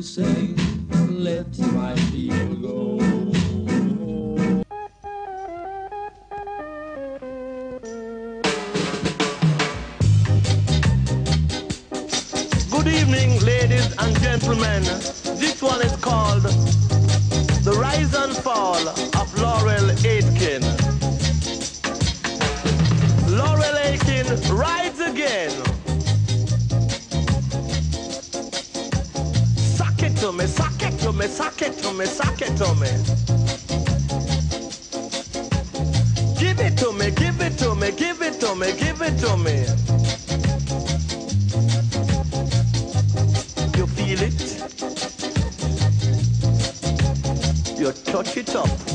say, let my people go. Good evening, ladies and gentlemen. This one is called The Rise and Fall of Laurel Aitken. Laurel Aitken rides again. Suck it to me, suck it to me, suck it to me, suck it to me. Give it to me, give it to me, give it to me, give it to me. You feel it? You touch it up.